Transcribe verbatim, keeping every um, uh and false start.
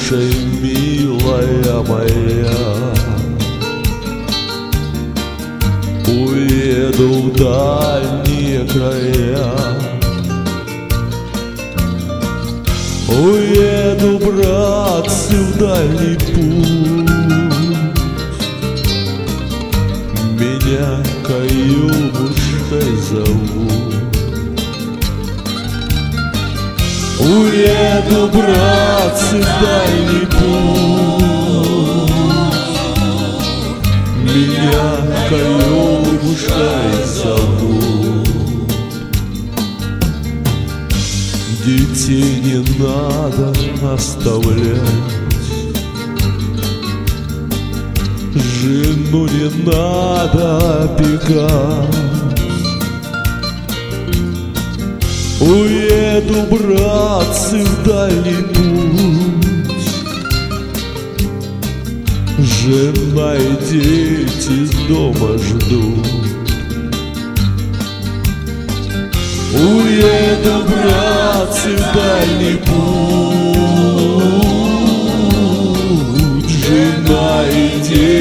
Слушай, милая моя, уеду в дальние края, уеду, братцы, в дальний путь. Меня Каюмушкой зовут. Уеду, братцы, в дальний путь. Меня Каюмушкой зовут. Детей не надо оставлять, жену не надо опекать. Уеду, братцы, в дальний путь. Жена и дети дома ждут. Уеду, братцы, в дальний путь. Жена и дети